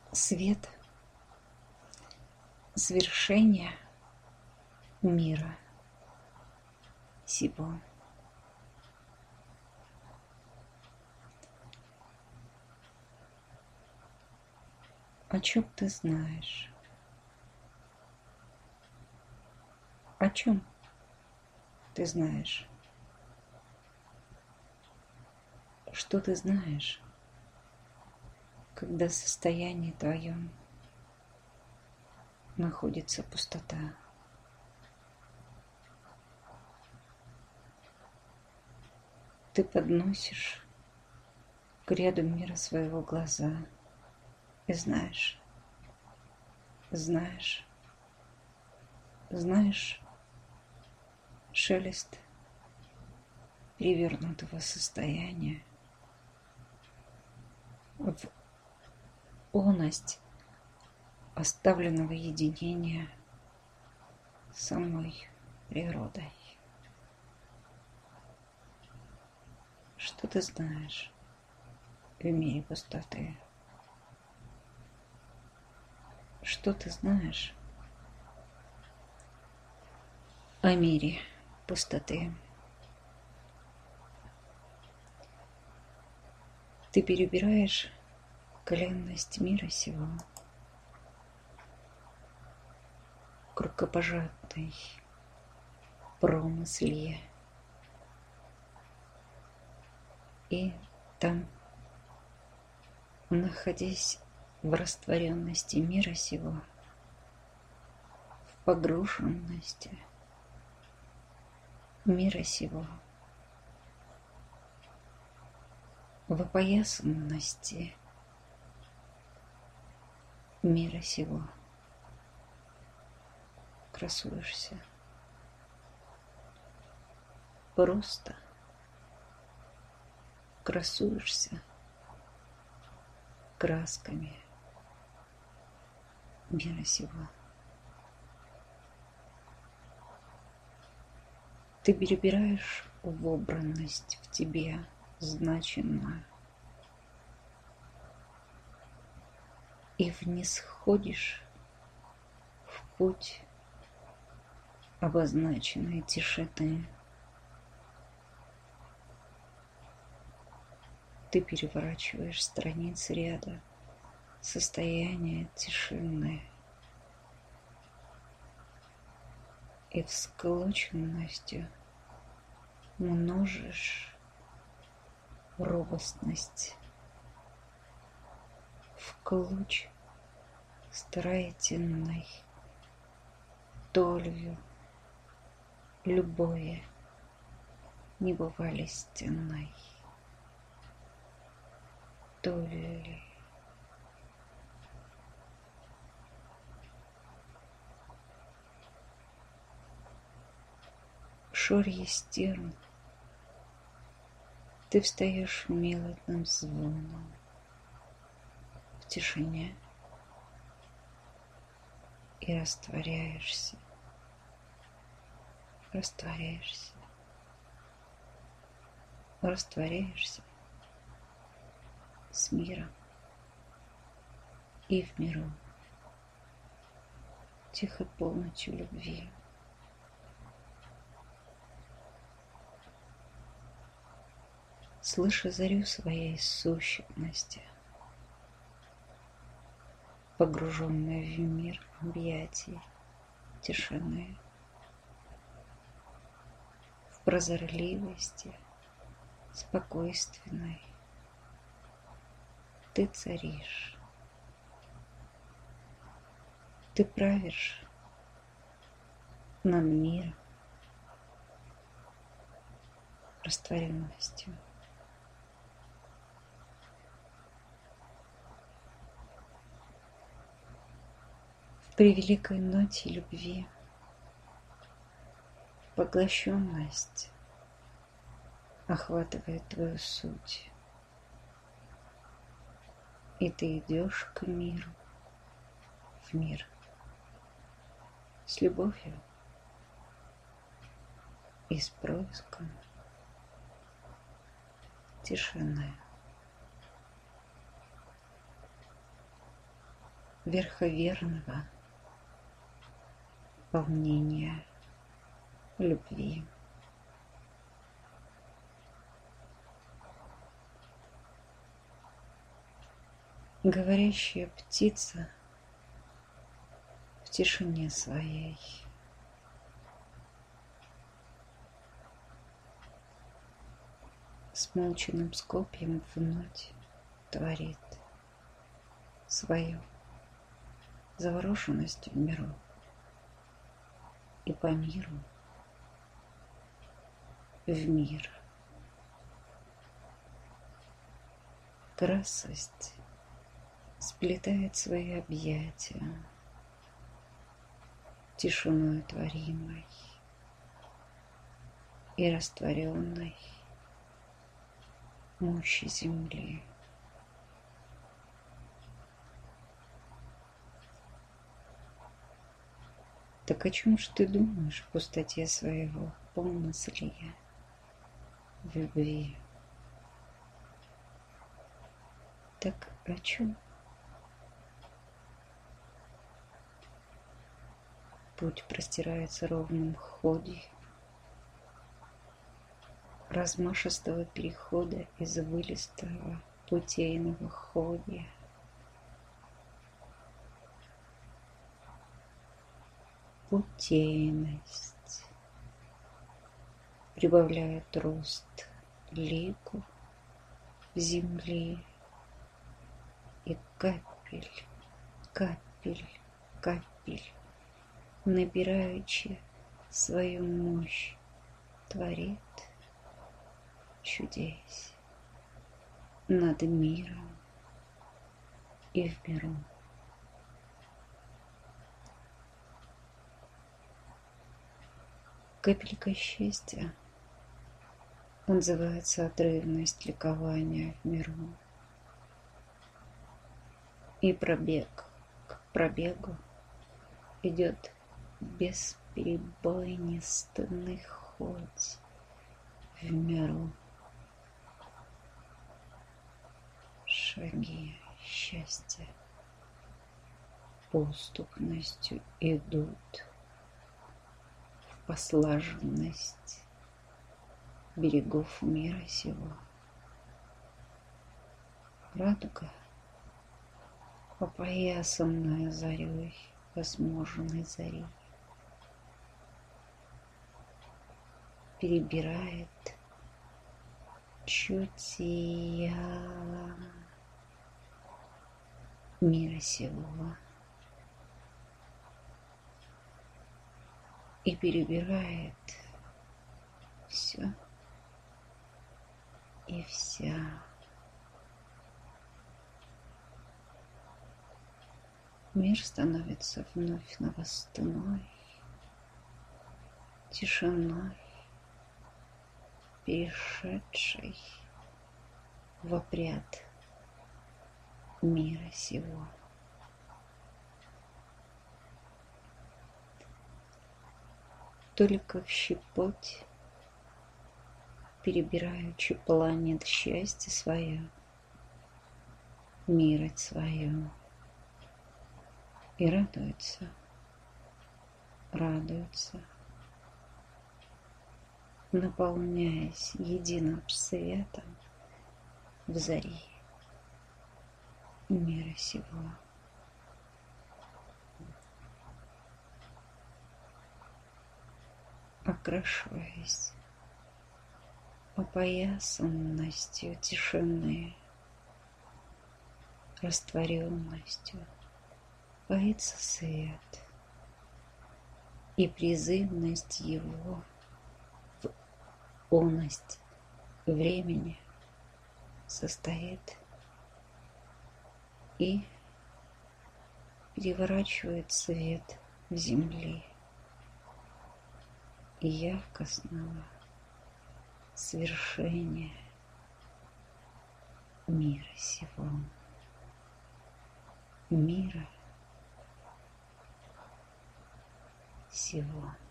Свет свершения мира сего. О чем ты знаешь? О чем ты знаешь? Что ты знаешь, когда в состоянии твоем находится пустота? Ты подносишь к ряду мира своего глаза и знаешь, шелест перевернутого состояния в оность оставленного единения с самой природой. Что ты знаешь в мире пустоты? Что ты знаешь о мире пустоты? Ты перебираешь коленность мира сего, к рукопожатной промысле, и там, находясь в растворенности мира сего, в погруженности мира сего, в опоясанности мира сего, красуешься. Просто красуешься красками мира сего. Ты перебираешь вобранность в тебе значимую и внисходишь в путь обозначенной тишины. Ты переворачиваешь страницы ряда состояния тишины и всклоченностью множишь робостность в клочь строительной толью любое небывалистенной толи. Шорье стерн, ты встаешь мелодным звоном в тишине и растворяешься с миром и в миру, тихой полночью любви. Слыша зарю своей сущности, погруженная в мир объятий тишины, в прозорливости спокойственной, ты царишь, ты правишь над миром растворенностью. В превеликой ноте любви поглощенность охватывает твою суть, и ты идешь к миру, в мир, с любовью и с происком тишины. верховерного волнения любви. Говорящая птица в тишине своей с молчаным скопьем вновь творит свою завороженность в миру и по миру в мир. Красость сплетает свои объятия тишиной творимой и растворенной мощи земли. Так о чем ж ты думаешь в пустоте своего помыслия, в любви? Так о чем? Путь простирается ровным ходе размашистого перехода из вылистого путейного ходья. Путейность прибавляет рост лику земли и капель, капель, капель, набираючи свою мощь, творит чудес над миром и в миру. Капелька счастья отзывается отрывность ликования в миру. И пробег к пробегу идет бесперебойнистый ход в миру. Шаги счастья поступностью идут в послаженность берегов мира сего. Радуга, опоясанная зарей возможной зари, перебирает чутья мира сего и перебирает все и вся. Мир становится вновь новостной тишиной, перешедшей в обряд мира сего. Только в щепоть перебираючи планет счастья свое, мира свое, и радуется, радуется, наполняясь единым светом в зари мира сего. Окрашиваясь опоясанностью тишины, растворенностью, поется свет, и призывность его в оность времени состоит и переворачивает свет в земли и яркостного свершения мира сего, мира сего.